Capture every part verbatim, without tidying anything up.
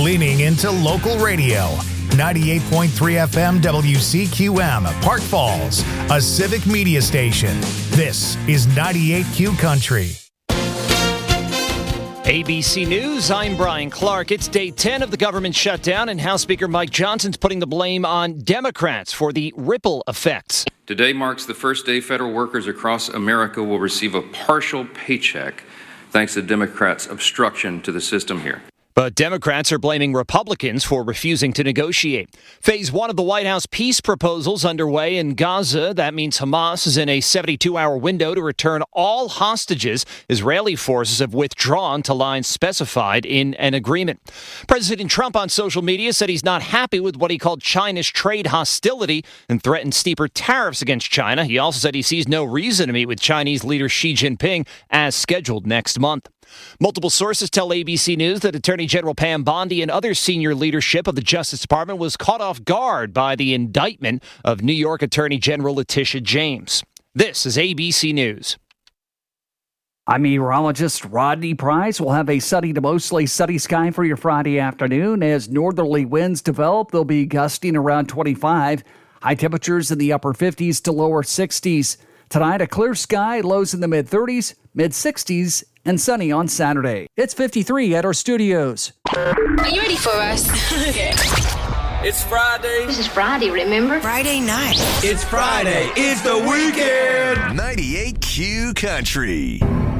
leaning into local radio. ninety-eight point three F M W C Q M, Park Falls, a civic media station. This is ninety-eight Q Country. A B C News, I'm Brian Clark. It's day ten of the government shutdown, and House Speaker Mike Johnson's putting the blame on Democrats for the ripple effects. Today marks the first day federal workers across America will receive a partial paycheck thanks to Democrats' obstruction to the system here. But Democrats are blaming Republicans for refusing to negotiate. Phase one of the White House peace proposals underway in Gaza. That means Hamas is in a seventy-two hour window to return all hostages. Israeli forces have withdrawn to lines specified in an agreement. President Trump on social media said he's not happy with what he called China's trade hostility and threatened steeper tariffs against China. He also said he sees no reason to meet with Chinese leader Xi Jinping as scheduled next month. Multiple sources tell A B C News that Attorney General Pam Bondi and other senior leadership of the Justice Department was caught off guard by the indictment of New York Attorney General Letitia James. This is A B C News. I'm meteorologist Rodney Price. We'll have a sunny to mostly sunny sky for your Friday afternoon. As northerly winds develop, they'll be gusting around twenty-five. High temperatures in the upper fifties to lower sixties. Tonight, a clear sky, lows in the mid-thirties, mid-sixties, and sunny on Saturday. It's fifty-three at our studios. Are you ready for us? Okay. It's Friday. This is Friday, remember? Friday night. It's Friday. It's the weekend. ninety-eight Q Country.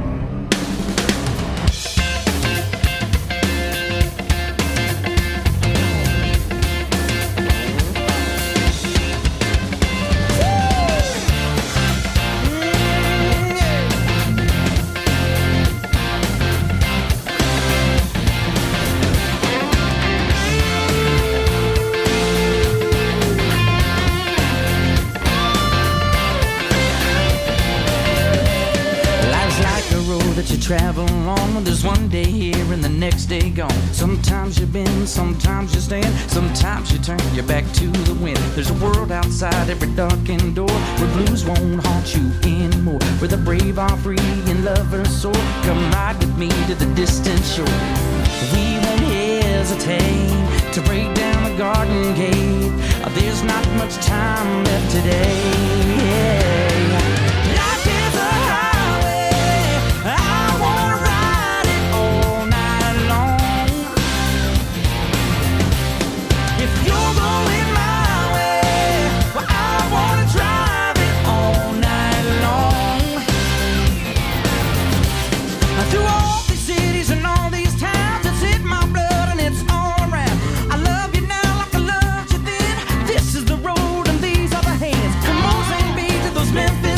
Travel on when there's one day here and the next day gone. Sometimes you bend, sometimes you stand, sometimes you turn your back to the wind. There's a world outside every darkened door where blues won't haunt you anymore, where the brave are free and lovers soar. Come ride with me to the distant shore. We won't hesitate to break down the garden gate. There's not much time left today. Memphis.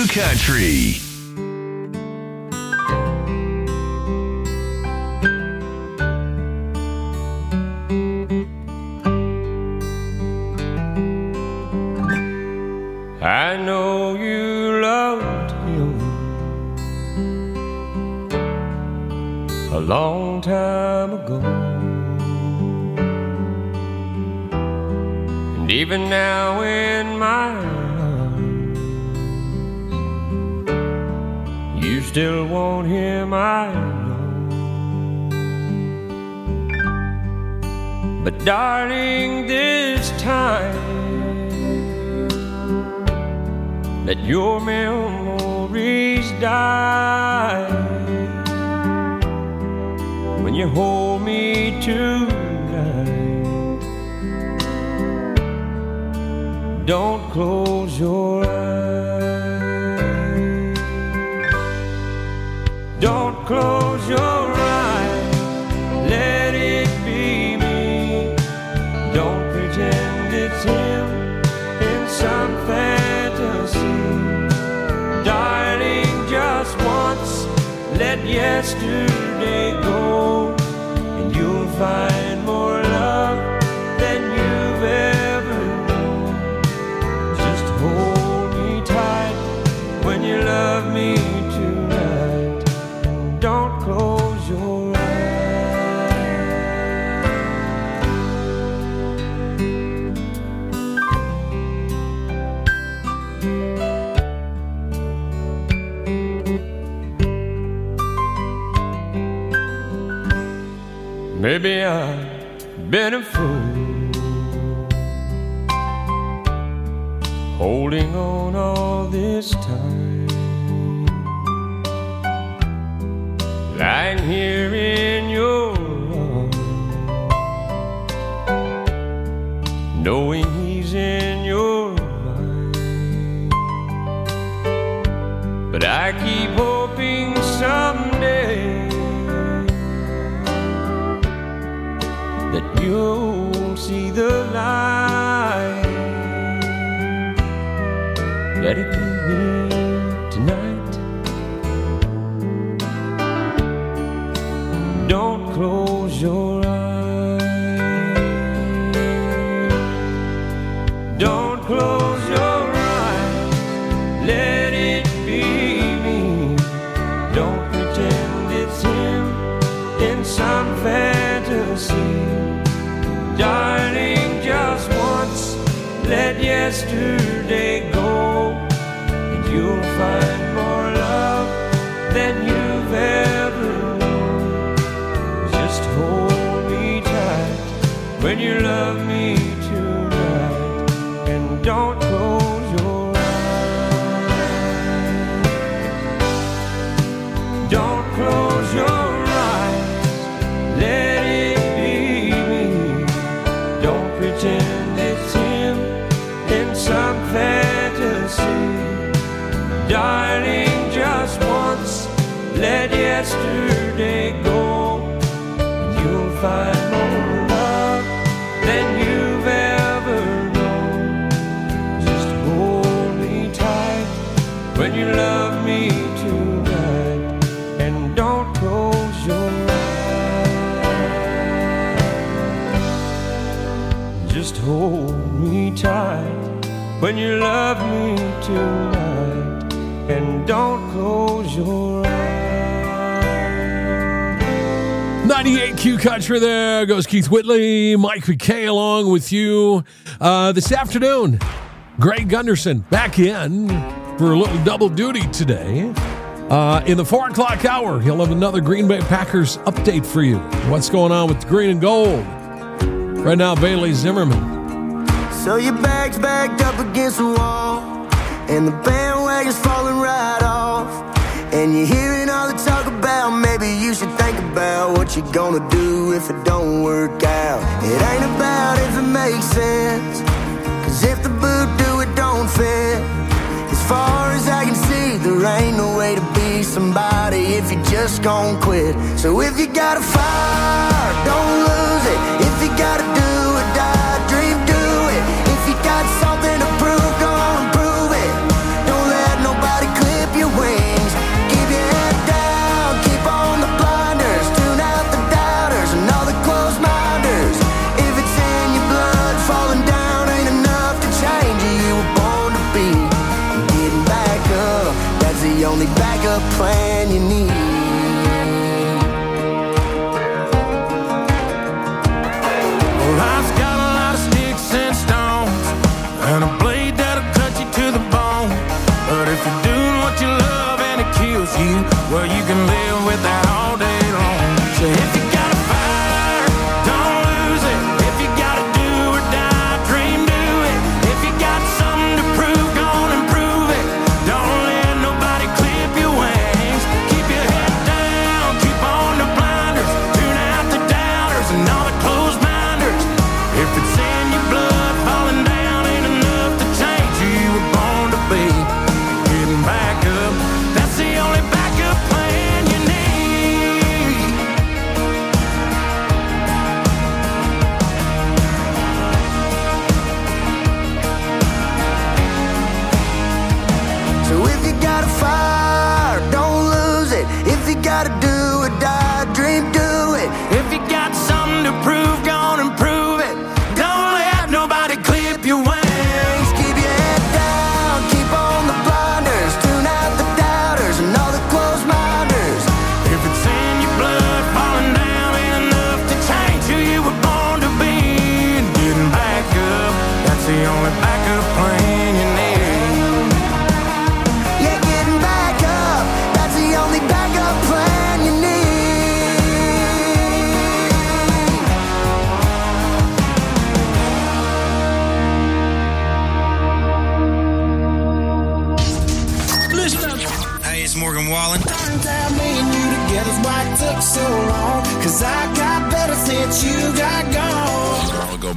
Q Country. I know you loved him a long time ago, and even now in my arms, you still want him, I know. But darling, this time let your memories die when you hold me tonight. Don't close your eyes. Don't close your eyes. Let it be me. Don't pretend it's him in some fantasy. Darling, just once, let yesterday go, and you'll find more love than you've ever known. Just hold me tight when you love me tonight, and don't close your eyes. Maybe I've been a fool, holding on all this time, lying here in your arms, knowing he's in your mind. But I keep hoping someday that you'll see the light. Let it be me tonight. Don't close your eyes. Don't close your eyes. Let it be me. Don't pretend it's him in some fantasy. Darling, just once, let yesterday go, and you'll find more love than you've ever known. Just hold me tight when you love me tonight, and don't close your eyes. Don't close your eyes. Let it pretend it's him in some fantasy. Darling, just once, let yesterday go, and you'll find more love than you've ever known. Just hold me tight when you love me tonight, and don't close your eyes. Just hold me tight when you love me tonight, and don't close your eyes. ninety-eight Q Country, there goes Keith Whitley, Mike McKay along with you uh, this afternoon. Greg Gunderson back in for a little double duty today. Uh, in the four o'clock hour, he'll have another Green Bay Packers update for you. What's going on with green and gold? Right now, Bailey Zimmerman. So your bag's backed up against the wall, and the bandwagon's falling right off, and you're hearing all the talk about maybe you should think about what you're gonna do if it don't work out. It ain't about if it makes sense, cause if the boot do, it don't fit. As far as I can see, there ain't no way to be somebody if you just gon' quit. So if you got a fire, don't lose it. If you gotta do or die, dream, do it. If you got something to prove, go on and prove it. Don't let nobody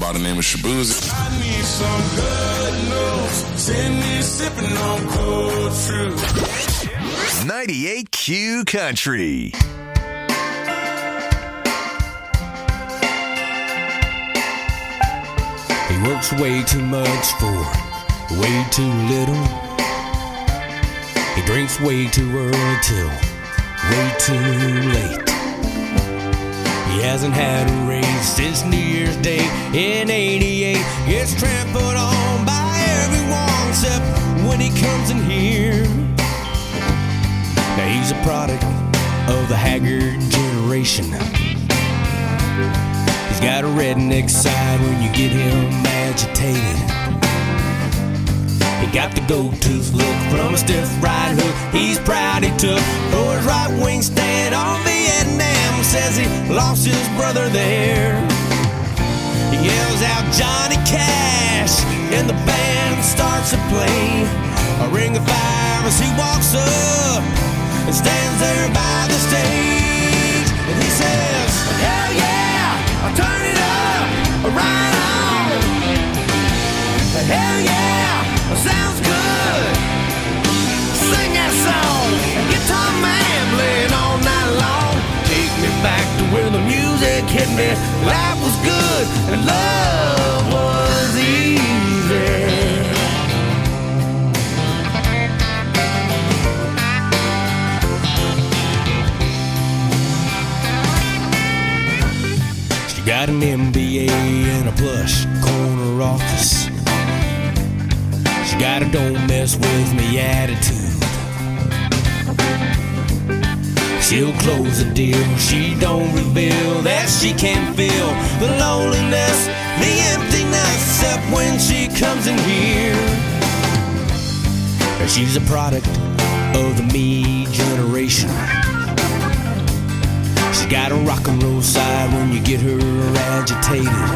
by the name of Shabuzi. I need some good news. Send me sipping on cold fruit. ninety-eight Q Country. He works way too much for way too little. He drinks way too early till way too late. He hasn't had a raise since New Year's Day in eighty-eight. Gets trampled on by everyone except when he comes in here. Now he's a product of the haggard generation. He's got a redneck side when you get him agitated. He got the gold-tooth look from a stiff right hook he's proud he took for his right-wing stand on Vietnam. Says he lost his brother there. He yells out Johnny Cash and the band starts to play a ring of fire as he walks up and stands there by the stage. And he says, hell yeah, I'll turn it up, right on. Hell yeah, sounds good. Sing that song, guitar man playing all night long. Take me back to where the music hit me. Life was good and love was easy. She got an M B A and a plush corner office. She got a don't mess with me attitude. She'll close the deal, she don't reveal that she can feel the loneliness, the emptiness, except when she comes in here. And she's a product of the me generation. She got a rock and roll side when you get her agitated.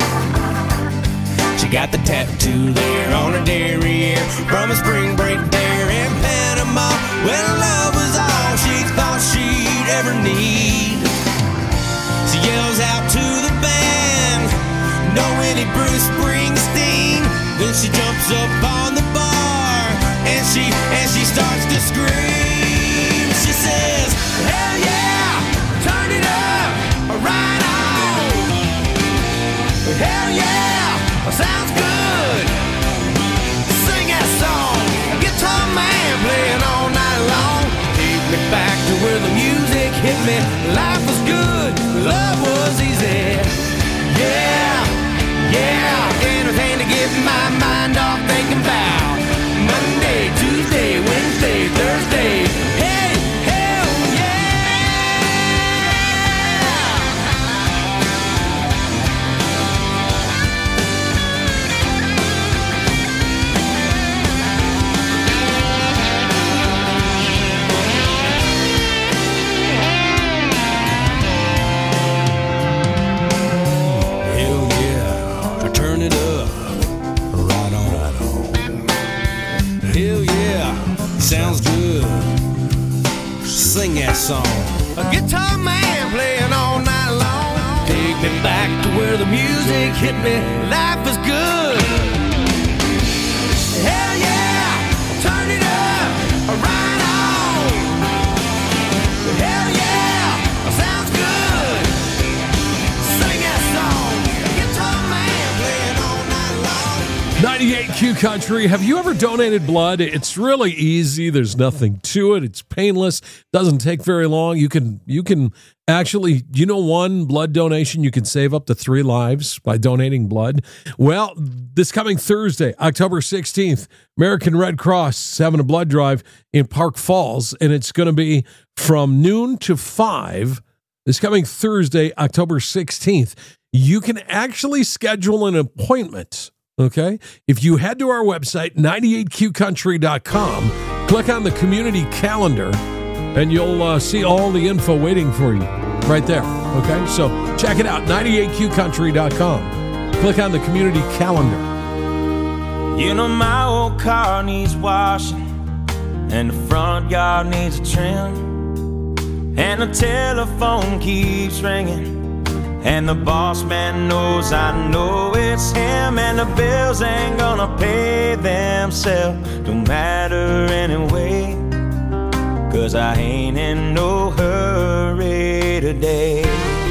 She got the tattoo there on her derriere from a spring break there in Panama when love was all she thought she'd ever need. She yells out to the band, "No any Bruce Springsteen." Then she jumps up on the bar and she and she starts to scream. She says, "Hell yeah, turn it up, right on. Hell yeah, sounds good. Sing that song, guitar man playing all night long. Take me back to where the music hit me. Life was good, love was easy. Yeah, yeah, anything to get my mind off thinking about Monday, Tuesday, Wednesday, Thursday. Hey, hell sounds good. Sing that song. A guitar man playing all night long. Take me back to where the music hit me. Life was good. Hell yeah, turn it up, right on. Hell yeah, sounds good. Sing that song. A guitar man playing all night long. ninety-eight Q Country. Have you ever donated blood? It's really easy. There's nothing to it. It's painless. Doesn't take very long. You can you can actually, you know, one blood donation, you can save up to three lives by donating blood. Well, this coming Thursday, October sixteenth, American Red Cross is having a blood drive in Park Falls, and it's going to be from noon to five. This coming Thursday, October sixteenth. You can actually schedule an appointment. Okay, if you head to our website, ninety-eight Q country dot com, click on the community calendar, and you'll uh, see all the info waiting for you right there. Okay, so check it out, ninety-eight Q country dot com. Click on the community calendar. You know my old car needs washing, and the front yard needs a trim, and the telephone keeps ringing, And the boss man knows I know it's him, and the bills ain't gonna pay themselves. Don't matter anyway, 'cause I ain't in no hurry today.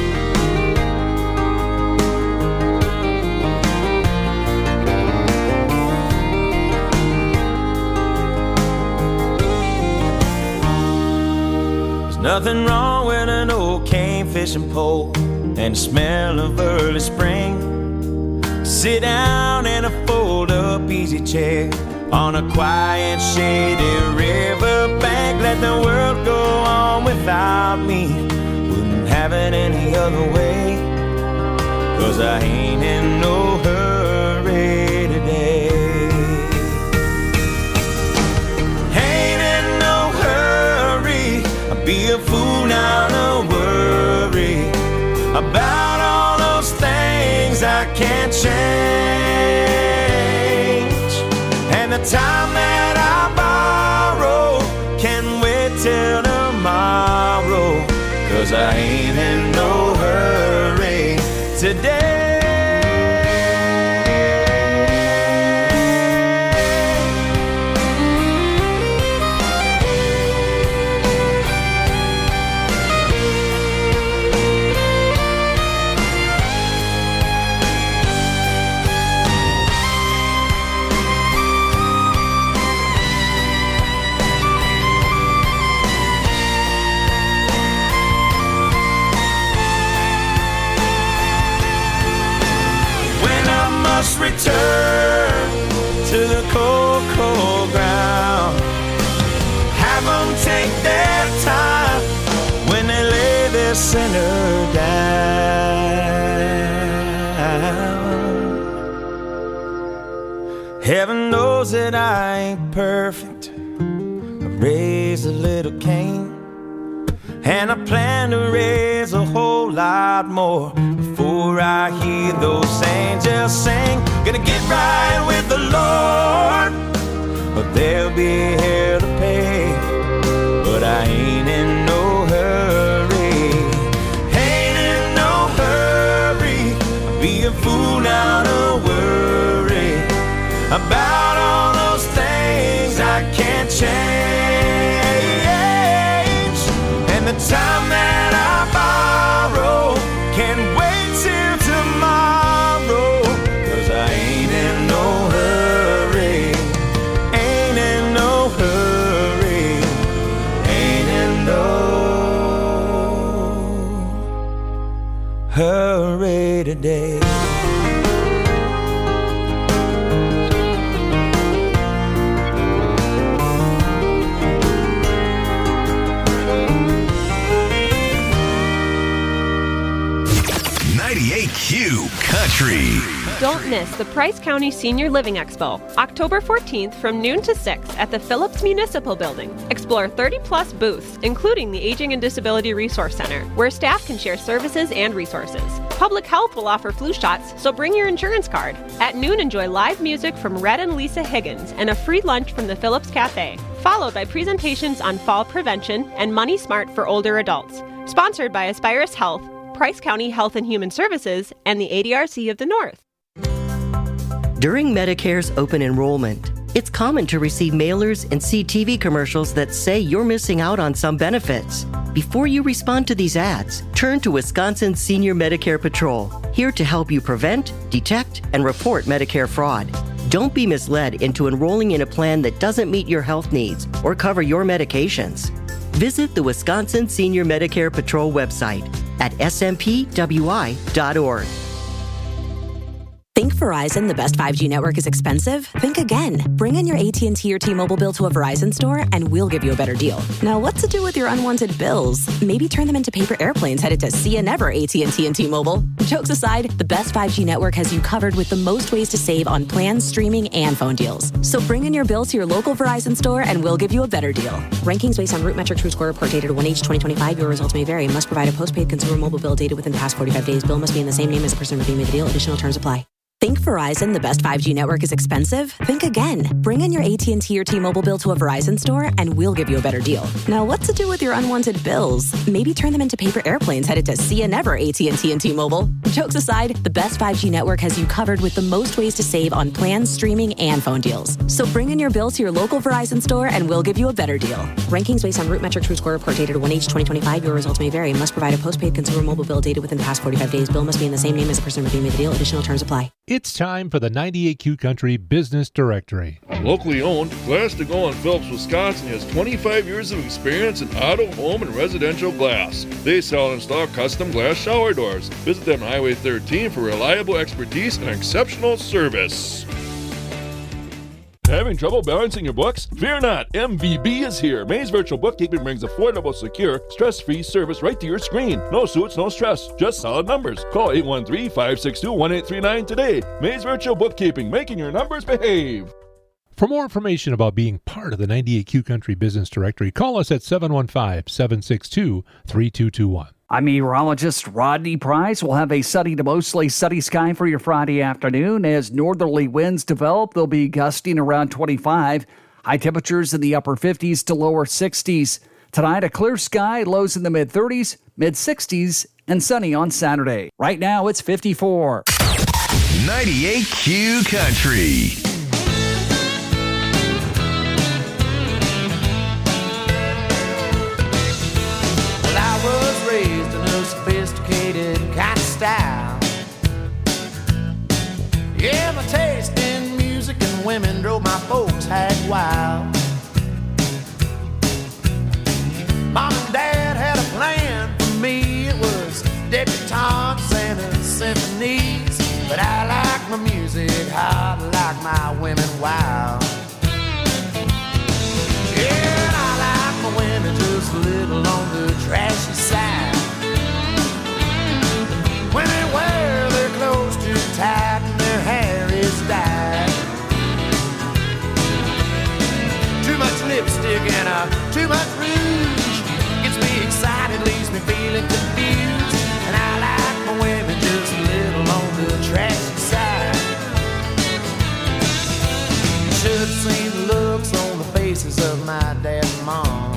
There's nothing wrong with an old cane fishing pole and the smell of early spring. Sit down in a fold-up easy chair on a quiet, shady riverbank. Let the world go on without me. Wouldn't have it any other way, 'cause I ain't in no hurry today. Ain't in no hurry. I'd be a fool now to worry about all those things I can't change. And the time that I borrow can wait till tomorrow, 'cause I ain't in no hurry today. Return to the cold, cold ground. Have them take their time when they lay their sinner down. Heaven knows that I ain't perfect. I raised a little Cain, and I plan to raise a whole lot more before I hear those angels sing. Gonna get right with the Lord, but there'll be hell to pay. But I ain't in no hurry. Ain't in no hurry. I'd be a fool now to worry about all those things I can't change. And the time that I borrow can wait till tomorrow, 'cause I ain't in no hurry. Ain't in no hurry. Ain't in no hurry today. ninety-eight Q Country. Don't miss the Price County Senior Living Expo, October fourteenth from noon to six at the Phillips Municipal Building. Explore thirty plus booths, including the Aging and Disability Resource Center, where staff can share services and resources. Public Health will offer flu shots, so bring your insurance card. At noon, enjoy live music from Red and Lisa Higgins and a free lunch from the Phillips Cafe, followed by presentations on fall prevention and Money Smart for older adults. Sponsored by Aspirus Health, Price County Health and Human Services, and the A D R C of the North. During Medicare's open enrollment, it's common to receive mailers and see T V commercials that say you're missing out on some benefits. Before you respond to these ads, turn to Wisconsin Senior Medicare Patrol, here to help you prevent, detect, and report Medicare fraud. Don't be misled into enrolling in a plan that doesn't meet your health needs or cover your medications. Visit the Wisconsin Senior Medicare Patrol website at s m p w i dot org. Think Verizon, the best five G network, is expensive? Think again. Bring in your A T and T or T-Mobile bill to a Verizon store and we'll give you a better deal. Now, what to do with your unwanted bills? Maybe turn them into paper airplanes headed to See Ya Never A T and T and T-Mobile. Jokes aside, the best five G network has you covered with the most ways to save on plans, streaming, and phone deals. So bring in your bill to your local Verizon store and we'll give you a better deal. Rankings based on Root Metrics True Score report dated one H twenty twenty-five. Your results may vary. Must provide a postpaid consumer mobile bill dated within the past forty-five days. Bill must be in the same name as the person redeeming the deal. Additional terms apply. Think Verizon, the best five G network, is expensive? Think again. Bring in your A T and T or T-Mobile bill to a Verizon store and we'll give you a better deal. Now, what to do with your unwanted bills? Maybe turn them into paper airplanes headed to See Ya Never A T and T and T-Mobile. Jokes aside, the best five G network has you covered with the most ways to save on plans, streaming, and phone deals. So bring in your bill to your local Verizon store and we'll give you a better deal. Rankings based on Root Metric True Score report dated one H twenty twenty-five. Your results may vary. Must provide a postpaid consumer mobile bill dated within the past forty-five days. Bill must be in the same name as the person redeeming the deal. Additional terms apply. It's time for the ninety-eight Q Country Business Directory. Locally owned, Glass to Go in Phillips, Wisconsin has twenty-five years of experience in auto, home, and residential glass. They sell and install custom glass shower doors. Visit them on Highway thirteen for reliable expertise and exceptional service. Having trouble balancing your books? Fear not, M V B is here. Maze Virtual Bookkeeping brings affordable, secure, stress-free service right to your screen. No suits, no stress, just solid numbers. Call eight one three, five six two, one eight three nine today. Maze Virtual Bookkeeping, making your numbers behave. For more information about being part of the ninety-eight Q Country Business Directory, call us at seven one five, seven six two, three two two one. I'm meteorologist Rodney Price. We'll have a sunny to mostly sunny sky for your Friday afternoon. As northerly winds develop, they'll be gusting around twenty-five. High temperatures in the upper fifties to lower sixties. Tonight, a clear sky, lows in the mid-thirties, mid-sixties, and sunny on Saturday. Right now, it's fifty-four. ninety-eight Q Country. Raised in a sophisticated kind of style. Yeah, my taste in music and women drove my folks hag wild. Mom and Dad had a plan for me. It was debutantes and symphonies. But I like my music hot, I like my women wild. Yeah, and I like my women just a little on the trashy side. When they wear their clothes too tight and their hair is dyed. Too much lipstick and uh, too much rouge gets me excited, leaves me feeling confused. And I like my women just a little on the trashy side. Should have seen the looks on the faces of my dad and mom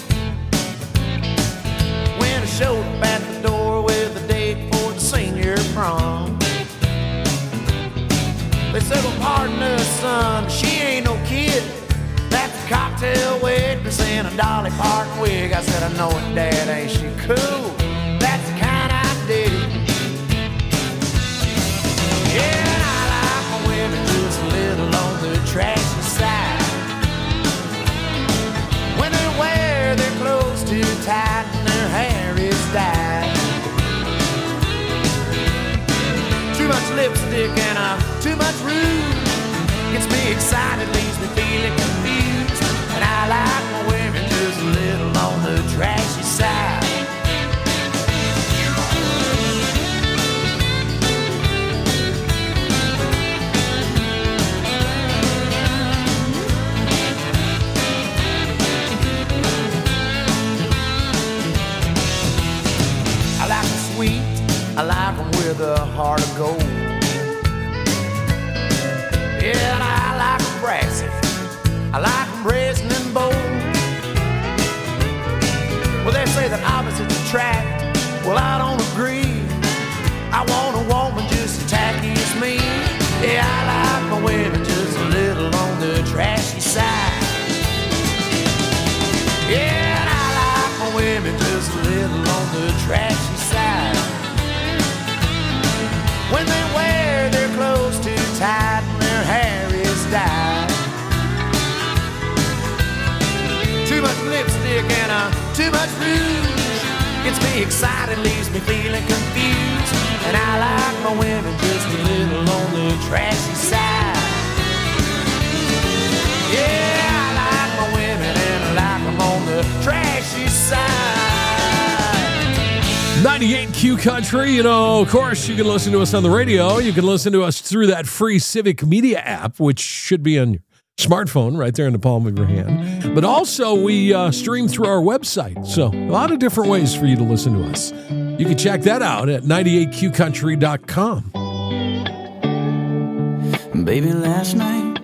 when I showed up at the door with a date for the senior prom. They said, well, pardon us, son, she ain't no kid. That's a cocktail waitress in a Dolly Parton wig. I said, I know it, Dad, ain't she cool? That's the kind I dig. Yeah, I like my women just a little on the trashy side. When they wear their clothes too tight and their hair is dyed. Too much lipstick and uh, too much rouge gets me excited, leaves me feeling confused. And I like my women just a little on the trashy side. I like them sweet, I like them with a heart of gold. Yeah, and I like them brassy, I like them brazen and bold. Well, they say that opposites attract, well, I don't agree. I want a woman just as tacky as me. Yeah, I like my women just a little on the trashy side. Yeah, and I like my women just a little on the trashy side. When they wear their clothes too tight and their hair is dyed. Too much lipstick and uh, too much rouge gets me excited, leaves me feeling confused. And I like my women just a little on the trashy side. Yeah, I like my women and I like them on the trashy side. ninety-eight Q Country, you know, of course, you can listen to us on the radio. You can listen to us through that free Civic Media app, which should be on your smartphone right there in the palm of your hand. But also, we uh, stream through our website. So, a lot of different ways for you to listen to us. You can check that out at ninety-eight Q country dot com. Baby, last night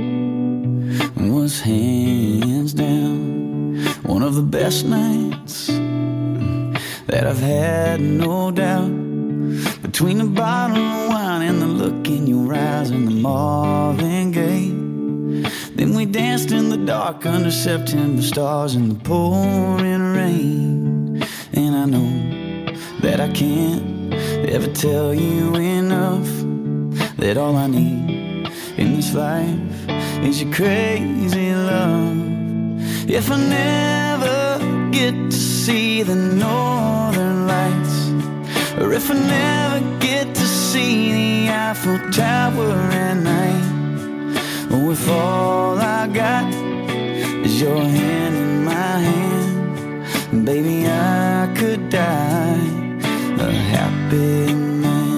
was hands down one of the best nights that I've had, no doubt. Between the bottle of wine and the look in your eyes and the Marvin Gaye, then we danced in the dark under September stars in the pouring rain. And I know that I can't ever tell you enough that all I need in this life is your crazy love. If I never get to see the northern lights, or if I never get to see the Eiffel Tower at night, or if all I got is your hand in my hand, baby, I could die a happy man.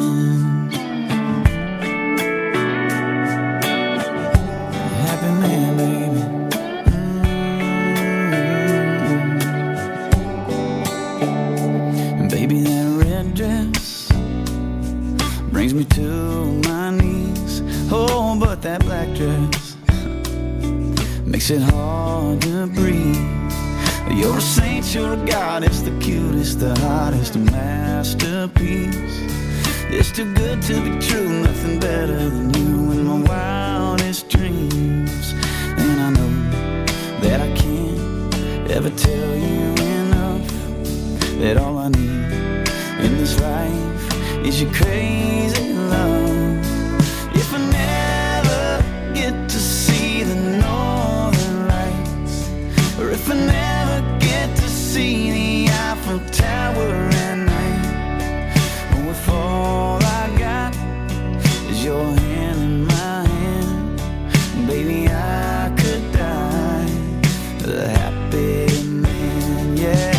Brings me to my knees. Oh, but that black dress makes it hard to breathe. You're a saint, you're a goddess, the cutest, the hottest, a masterpiece. It's too good to be true, nothing better than you in my wildest dreams. And I know that I can't ever tell you enough that all I need in this life is your crazy love. If I never get to see the northern lights, or if I never get to see the Eiffel Tower at night, or if all I got is your hand in my hand, baby, I could die a happy man, yeah.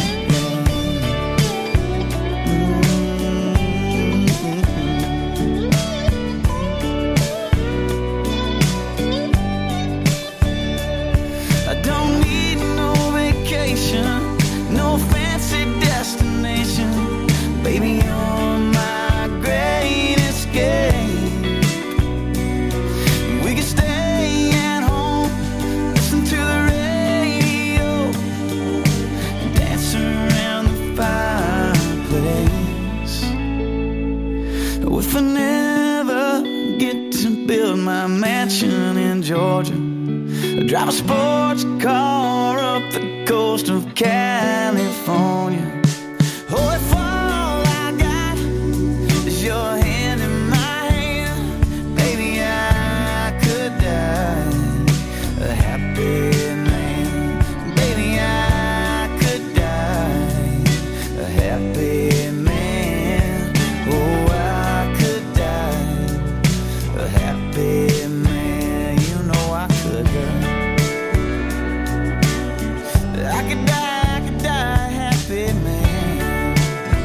No fancy destination, baby, you're my great escape. We can stay at home, listen to the radio, dance around the fireplace. If I never get to build my mansion in Georgia, I drive a sports car up the coast of California. Oh, if all I got is your hand in my hand, baby, I could die a happy man. Baby, I could die a happy man. Oh, I could die a happy man. You know I could die. I could die, I could die happy, man.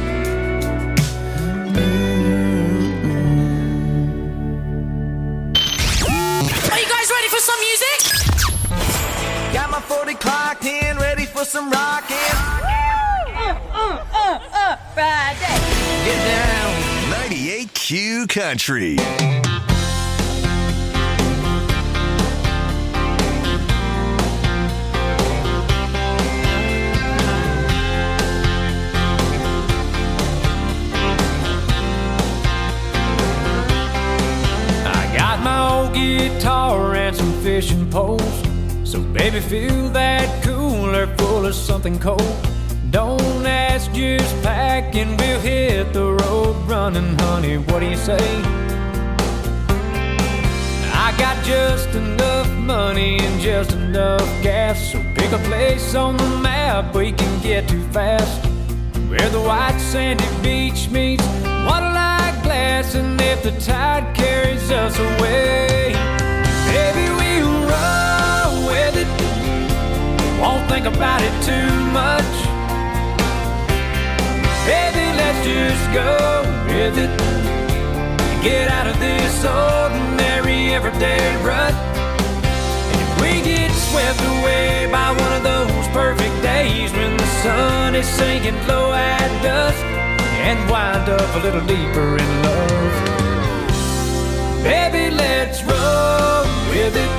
Mm-hmm. Are you guys ready for some music? Got my forty clocked in, ready for some rockin'. Uh, uh, uh, uh, Friday. Get down. ninety-eight Q Country. Guitar and some fishing poles. So baby, fill that cooler full of something cold. Don't ask, just pack and we'll hit the road running, honey, what do you say? I got just enough money and just enough gas, so pick a place on the map we can get to fast, where the white sandy beach meets water-like glass. And if the tide carries us away, baby, we'll roll with it, won't think about it too much. Baby, let's just go with it, get out of this ordinary everyday rut. And if we get swept away by one of those perfect days when the sun is sinking low at dusk, and wind up a little deeper in love, Baby, let's roll with it.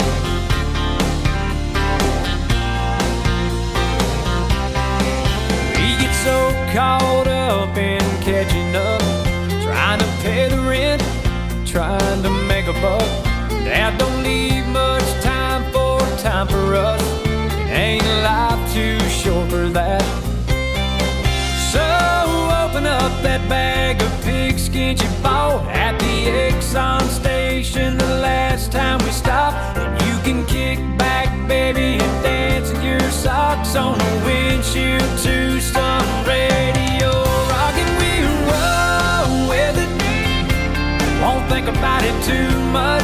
We get so caught up in catching up, trying to pay the rent, trying to make a buck. That don't leave much time for time for us. It ain't life too short for that. So open up that bag of pigskin you bought at the Exxon station the last time we stopped. And you can kick back, baby, and dance in your socks on the windshield to some radio rock. And we roll with it, won't think about it too much.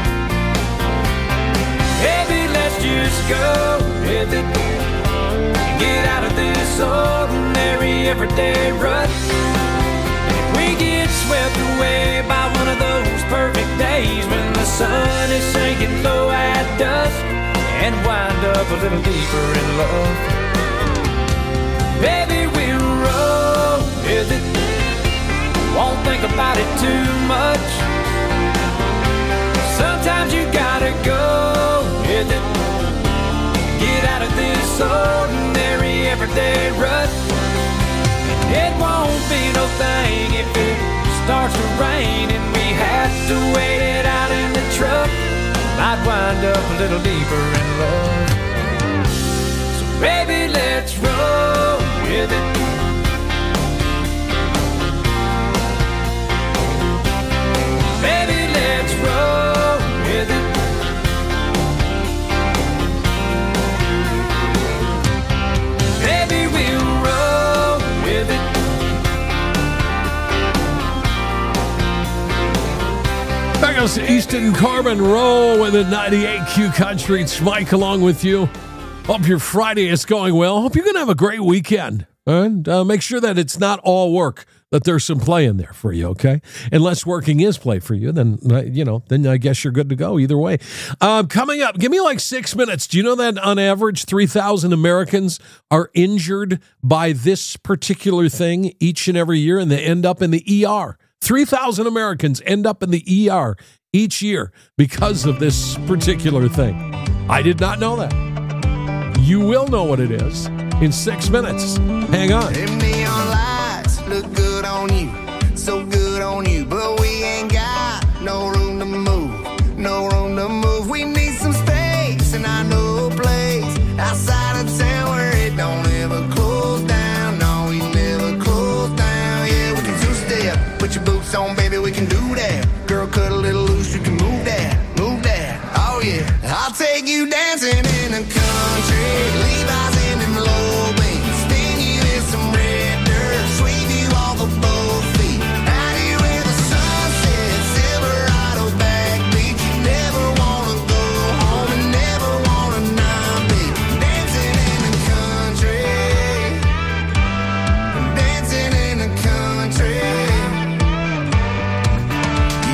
Baby, let's just go with it and get out of this ordinary everyday rut. If we get swept away by one of those perfect days when the sun is sinking low at dusk and wind up a little deeper in love, baby, we'll roll with it, won't think about it too much. Sometimes you gotta go with it, get out of this ordinary everyday rut. It won't be no thing if it starts to rain and we have to wait it out in the truck. Might wind up a little deeper in love. So baby, let's roll with it. Baby, let's roll with it. Baby, we'll roll with it. Back goes to Easton Corbin. Roll with it. ninety-eight Q Country. It's Mike along with you. Hope your Friday is going well. Hope you're going to have a great weekend. And uh, make sure that it's not all work, that there's some play in there for you, okay? Unless working is play for you, then, uh, you know, then I guess you're good to go either way. Uh, coming up, give me like six minutes. Do you know that on average, three thousand Americans are injured by this particular thing each and every year, and they end up in the E R? three thousand Americans end up in the E R each year because of this particular thing. I did not know that. You will know what it is in six minutes. Hang on. Them neon lights look good on you, so good on you, but we ain't got no room to move, no room to move. We need some space, and I know a place outside of town where it don't ever close down. No, we never close down. Yeah, we can two-step, put your boots on, baby, we can do that. Girl, cut a little loose, you can move that, move that. Oh yeah, I'll take you dancing in the country, Levi's in them low beams, spin you in some red dirt, sweep you off of both feet, out here where the sun sets, Silverado back beach. Never wanna go home and never wanna not be dancing in the country, dancing in the country.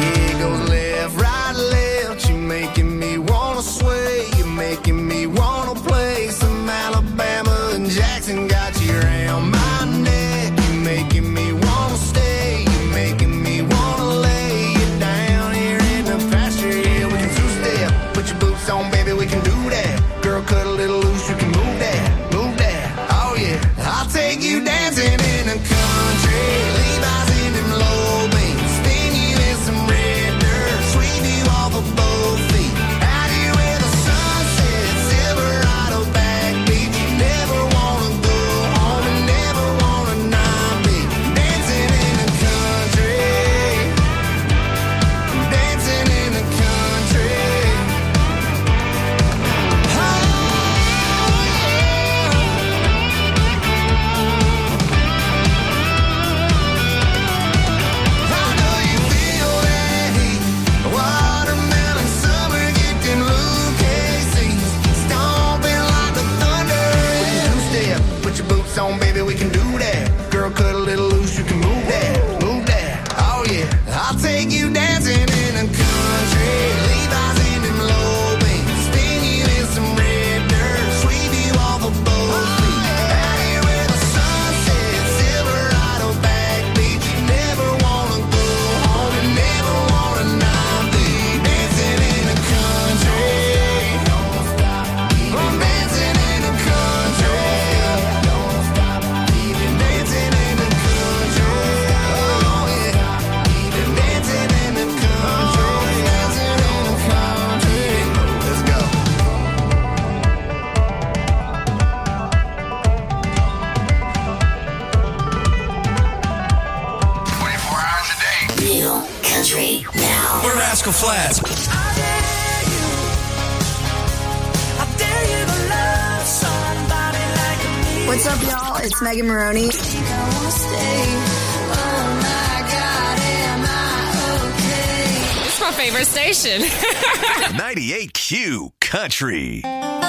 Country now. We're Rascal Flatts. What's up, y'all? It's Megan Maroney. It's my favorite station. ninety-eight Q Country.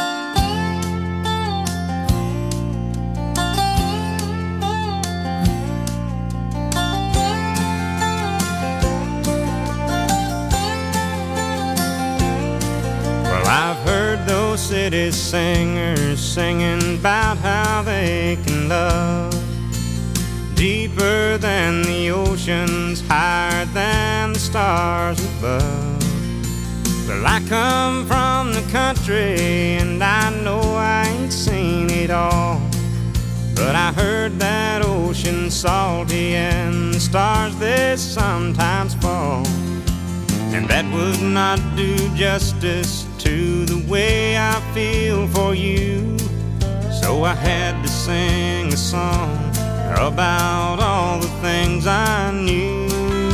Well, I've heard those city singers singing about how they can love deeper than the oceans, higher than the stars above. Well, I come from the country and I know I ain't seen it all, but I heard that ocean's salty and the stars they sometimes fall, and that would not do justice to the way I feel for you. So I had to sing a song about all the things I knew.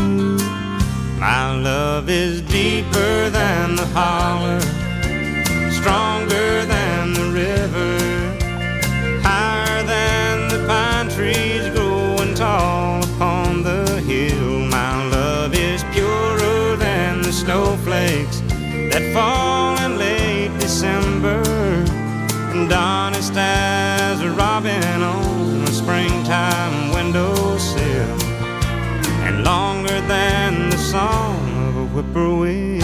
My love is deeper than the holler, stronger than the river, higher than the pine trees growing tall upon the hill. My love is purer than the snowflakes that fall in late December, and honest as a robin on a springtime windowsill, and longer than the song of a whippoorwill.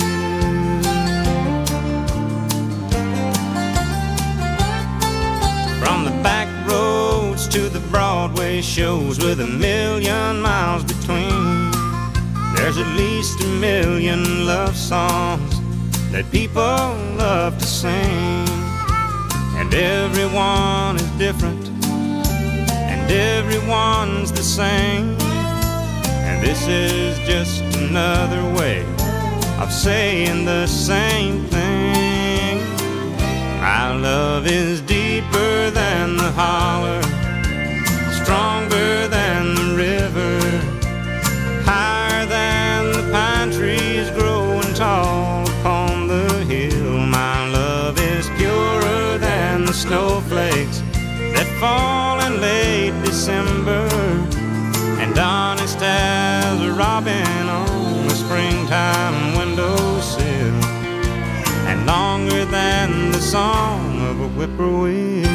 From the back roads to the Broadway shows with a million miles between, there's at least a million love songs that people love to sing, and everyone is different and everyone's the same, and this is just another way of saying the same thing. My love is deeper than the holler, stronger than the river, higher than the pine trees growing tall upon the hill. My love is purer than the snowflakes that fall in late December, and honest as a robin on a springtime windowsill, and longer than the song of a whippoorwill.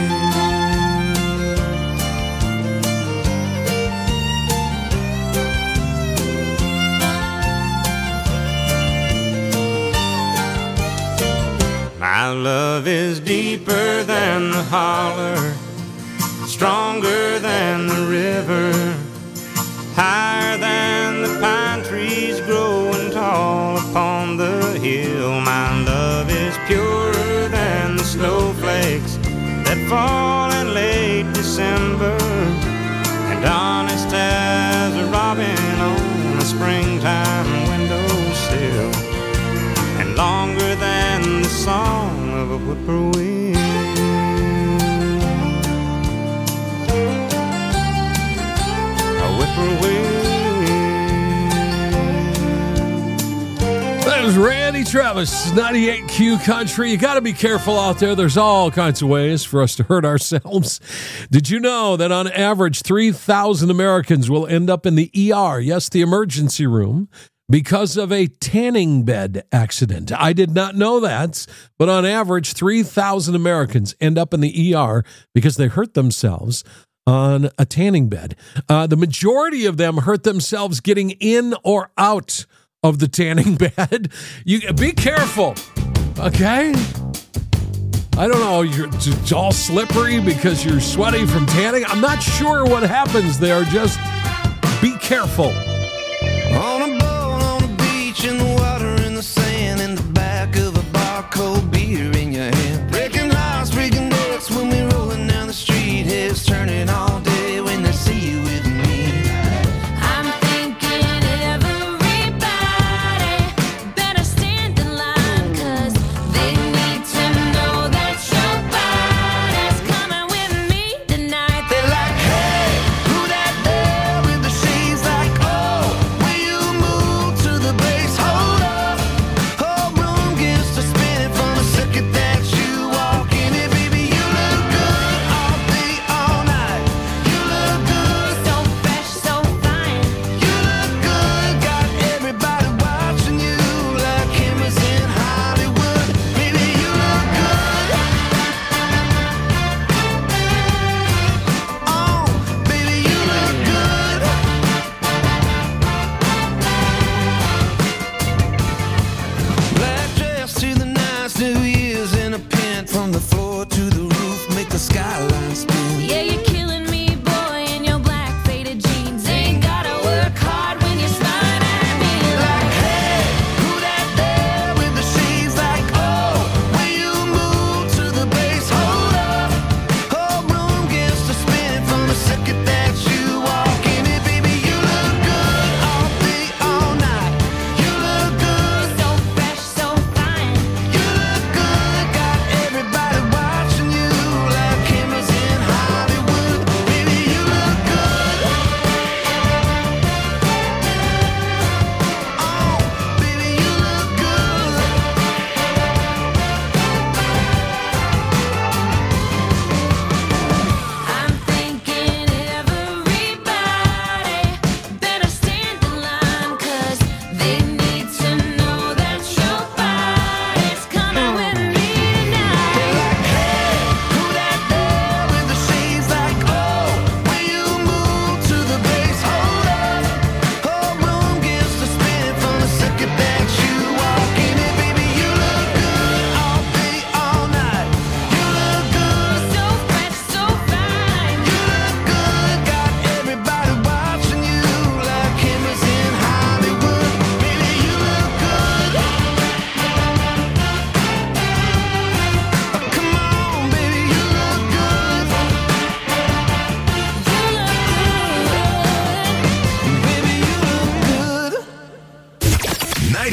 My love is deeper than the holler, stronger than the river, higher than the pine trees growing tall upon the hill. My love is purer than the snowflakes that fall in late December, and honest as a robin on a springtime windowsill, and longer than the song of a whippoorwill. A whippoorwill. That is Randy Travis, ninety-eight Q Country. You got to be careful out there. There's all kinds of ways for us to hurt ourselves. Did you know that on average, three thousand Americans will end up in the E R, yes, the emergency room, because of a tanning bed accident? I did not know that, but on average, three thousand Americans end up in the E R because they hurt themselves on a tanning bed. Uh, the majority of them hurt themselves getting in or out of the tanning bed. You be careful, okay? I don't know, you're, it's all slippery because you're sweaty from tanning. I'm not sure what happens there. Just be careful. On a boat, on a beach, in the water, in the sand, in the back of a bar, cold beer in your hand. Breaking hearts, breaking necks when we're rolling down the street. Heads turning all day when they see you with me. I'm thinking everybody better stand in line, 'cause they need to know that your body's coming with me tonight. They're like, hey, who that there with the shades like, oh,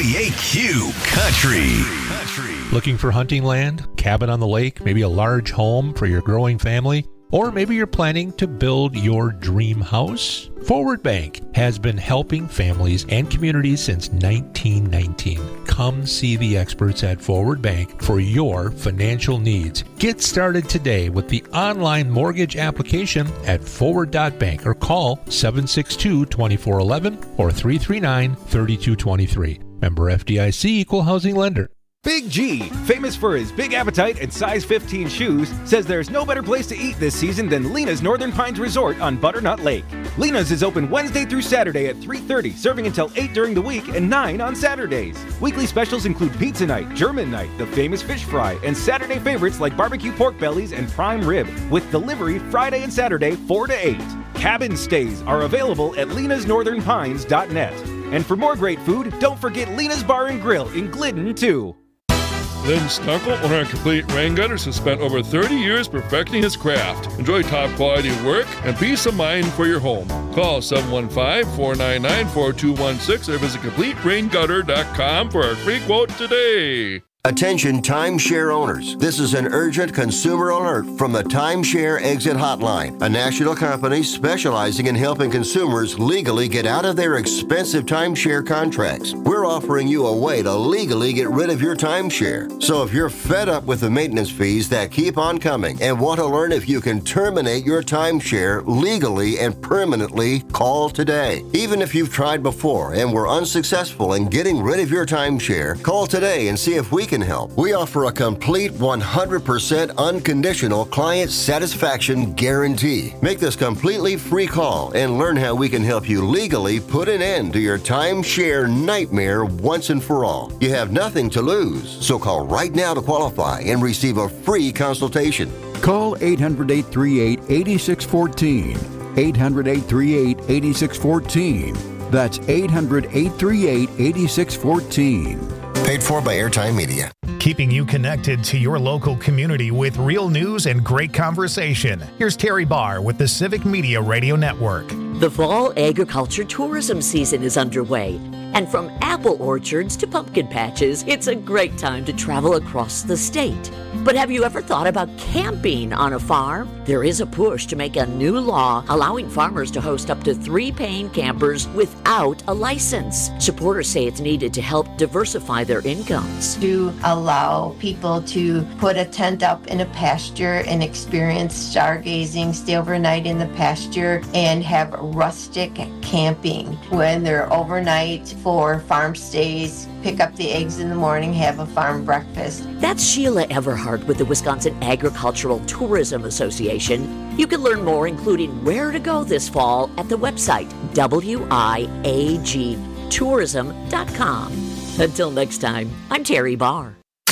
ninety-eight Q Country. Looking for hunting land, cabin on the lake, maybe a large home for your growing family? Or maybe you're planning to build your dream house? Forward Bank has been helping families and communities since nineteen nineteen. Come see the experts at Forward Bank for your financial needs. Get started today with the online mortgage application at forward dot bank or call seven six two, two four one one or three three nine, three two two three. Member F D I C, Equal Housing Lender. Big G, famous for his big appetite and size fifteen shoes, says there's no better place to eat this season than Lena's Northern Pines Resort on Butternut Lake. Lena's is open Wednesday through Saturday at three thirty, serving until eight during the week and nine on Saturdays. Weekly specials include pizza night, German night, the famous fish fry, and Saturday favorites like barbecue pork bellies and prime rib, with delivery Friday and Saturday four to eight. Cabin stays are available at lenas northern pines dot net. And for more great food, don't forget Lena's Bar and Grill in Glidden, too. Lynn Stunkel, owner of Complete Rain Gutters, has spent over thirty years perfecting his craft. Enjoy top quality work and peace of mind for your home. Call seven one five, four nine nine, four two one six or visit complete rain gutter dot com for a free quote today. Attention timeshare owners. This is an urgent consumer alert from the Timeshare Exit Hotline, a national company specializing in helping consumers legally get out of their expensive timeshare contracts. We're offering you a way to legally get rid of your timeshare. So if you're fed up with the maintenance fees that keep on coming and want to learn if you can terminate your timeshare legally and permanently, call today. Even if you've tried before and were unsuccessful in getting rid of your timeshare, call today and see if we can help. We offer a complete one hundred percent unconditional client satisfaction guarantee. Make this completely free call and learn how we can help you legally put an end to your timeshare nightmare once and for all. You have nothing to lose, so call right now to qualify and receive a free consultation. Call eight hundred, eight three eight, eight six one four. eight hundred, eight three eight, eight six one four. That's eight hundred, eight three eight, eight six one four. Paid for by Airtime Media. Keeping you connected to your local community with real news and great conversation. Here's Terry Barr with the Civic Media Radio Network. The fall agriculture tourism season is underway. And from apple orchards to pumpkin patches, it's a great time to travel across the state. But have you ever thought about camping on a farm? There is a push to make a new law allowing farmers to host up to three paying campers without a license. Supporters say it's needed to help diversify their incomes. To allow people to put a tent up in a pasture and experience stargazing, stay overnight in the pasture, and have rustic camping when they're overnight for farm stays, pick up the eggs in the morning, have a farm breakfast. That's Sheila Everhart with the Wisconsin Agricultural Tourism Association. You can learn more, including where to go this fall, at the website W I A G tourism dot com. Until next time, I'm Terry Barr.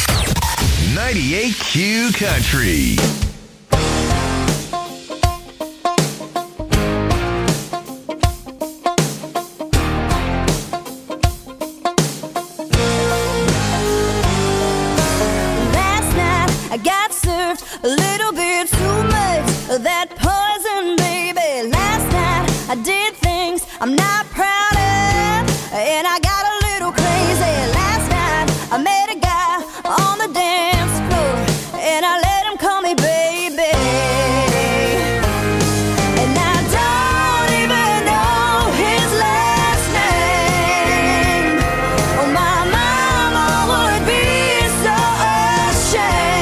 ninety-eight Q Country. I got served a little bit too much of that poison, baby. Last night I did things I'm not proud of, and I got a little crazy. Last night I met a guy on the dance floor, and I let him call me baby. And I don't even know his last name. Oh, my mama would be so ashamed.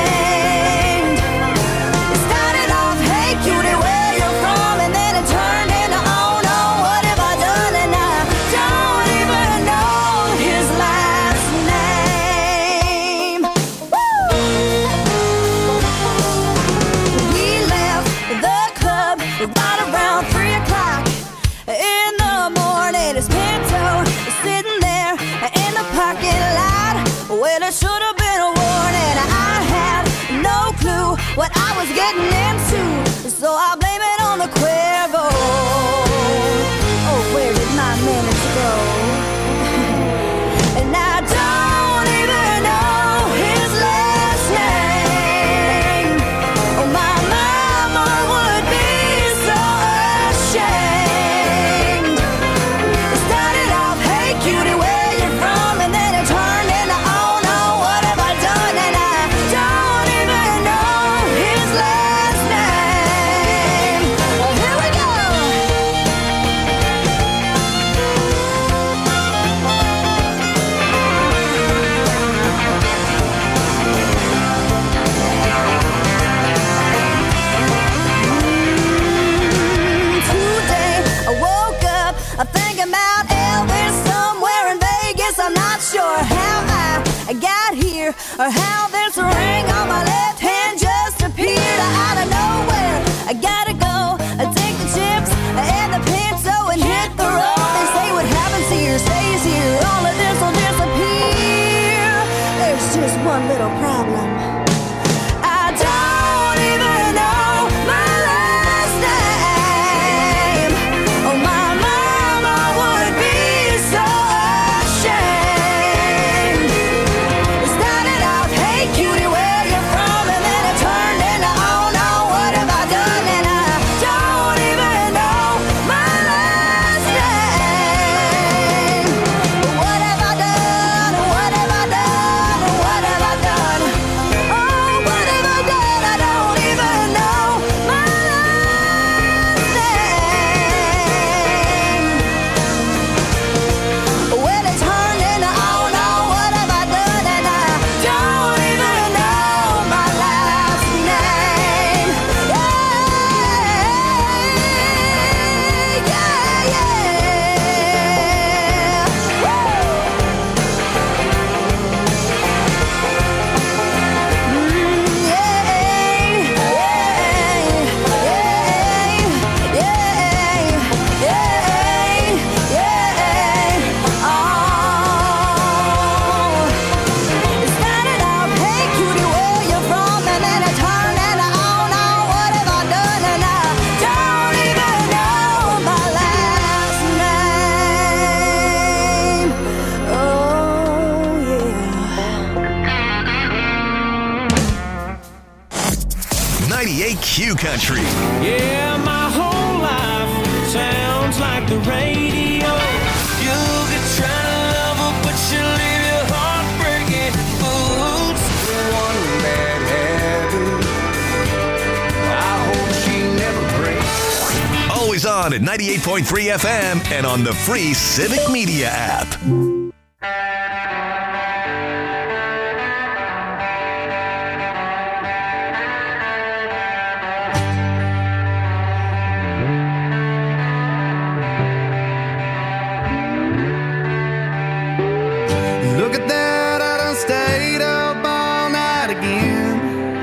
What I was getting into, so I blame it on the Cuervo. Oh, where did my minutes go? And I don't even know his last name. Oh, my mama would be so ashamed. It started off, hey cutie, where you from? And then it or how this ring on my left hand just appeared out of nowhere. I gotta go, I take the chips and the pencil and hit the road. They say what happens here stays here, all of this will disappear. There's just one little problem. I don't even know my last name. Oh, my mama would be so ashamed. It started out, hey cutie, where you from? And then it turned into, oh no, what have I done? And I don't even know my last name. What have I done? What have I done? What have I done? Oh, what have I done? I don't even know my last name. Well, it turned into, oh no, what have I done? And I don't even know my last name. Yeah, yeah, yeah. ninety-eight Q Country. Yeah, my whole life sounds like the radio. You could try to love her, but she'll leave your heart breaking. Oops, one bad habit. I hope she never breaks. Always on at ninety-eight point three F M and on the free Civic Media app. Look at that, I done stayed up all night again.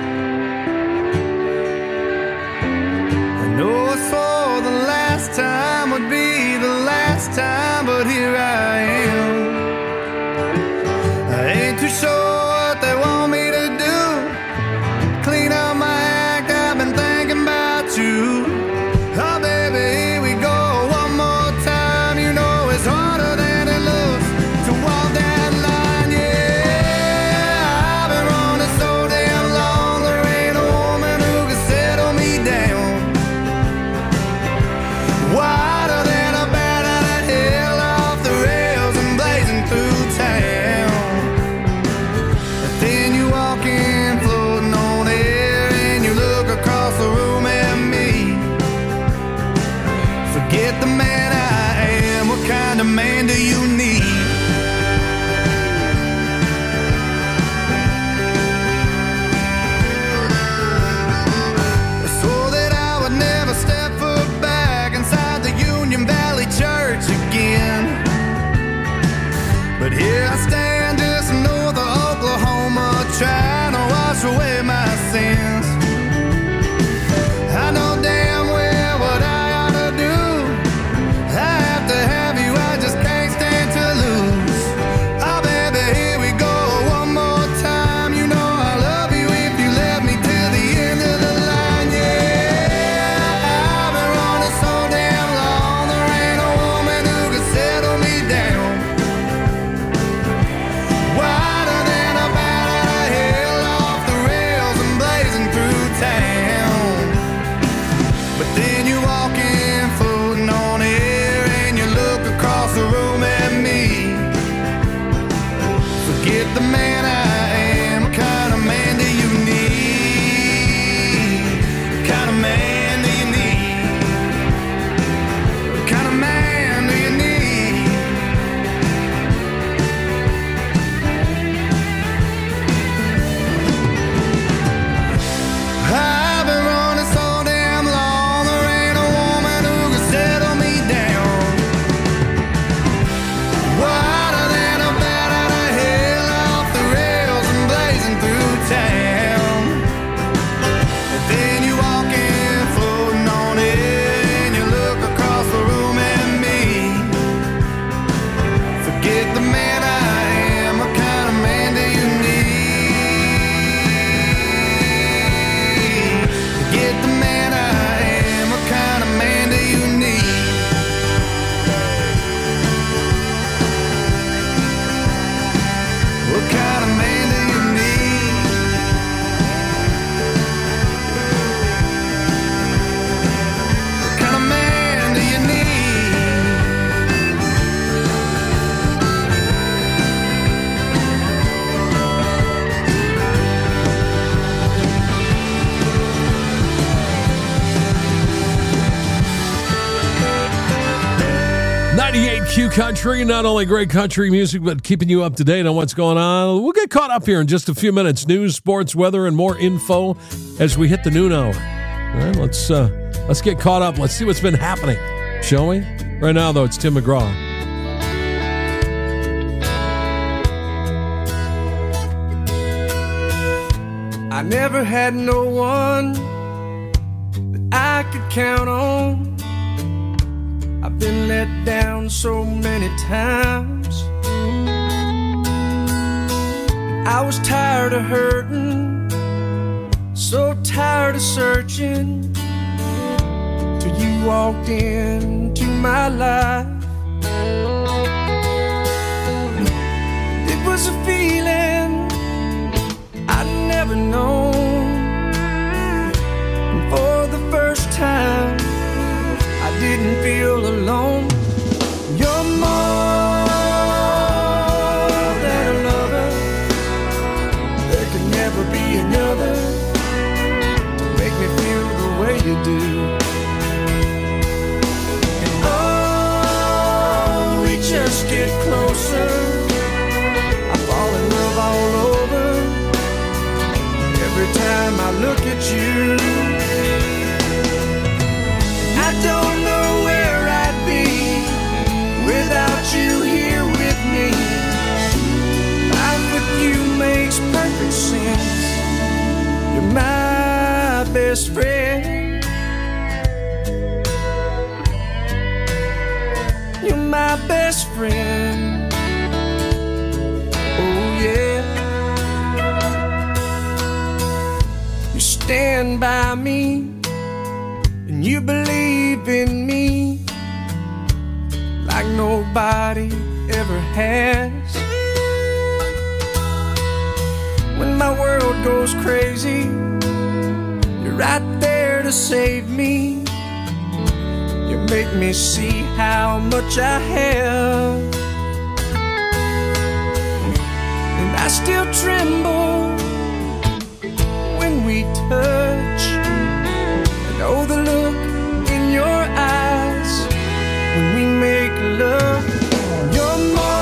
I know I swore the last time would be the last time, but here I am. I ain't too sure what they want me to do. Clean up my act, I've been thinking about you. Oh baby, here we go one more time. You know it's harder than it looks to walk that line, yeah. I've been running so damn long, there ain't a woman who can settle me down. Wider than a bat out of hell, off the rails and blazing through town. But then you walk in, floating on air, and you look across the room at me. Forget the man I am, what kind of man do you need? I swore that I would never step foot back inside the Union Valley Church again. But here I stand just north of Oklahoma, trying to wash away my sins. I know damn well what I ought to do. I have to have you, I just can't stand to lose. Oh baby, here we go one more time. You know I love you if you let me to the end of the line, yeah. I've been running so damn long, there ain't a woman who can settle me down. Get the man I am, what kind of man do you need? Get the man I am, what kind of man do you need? What kind of man do you need? What kind of man do you need? ninety-eight Q Country, not only great country music, but keeping you up to date on what's going on. We'll get caught up here in just a few minutes. News, sports, weather, and more info as we hit the noon hour. All right, let's, uh, let's get caught up. Let's see what's been happening, shall we? Right now, though, it's Tim McGraw. I never had no one that I could count on. I've been let down so many times. I was tired of hurting, so tired of searching, till you walked into my life. It was a feeling I'd never known, and for the first time I didn't feel alone. You're more than a lover. There can never be another to make me feel the way you do. And oh, we just get closer. I fall in love all over every time I look at you. I don't know where I'd be without you here with me. Life with you makes perfect sense. You're my best friend. You're my best friend. Oh yeah. You stand by me, and you believe in me like nobody ever has. When my world goes crazy, you're right there to save me. You make me see how much I have, and I still tremble when we touch. Oh, the look in your eyes when we make love. You're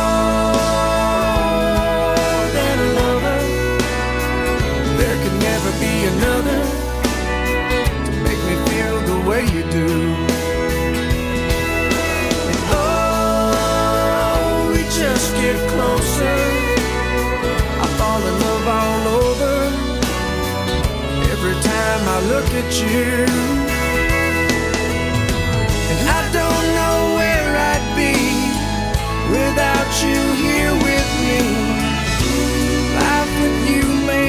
more than a lover. There could never be another to make me feel the way you do. And oh, we just get closer. I fall in love all over every time I look at you.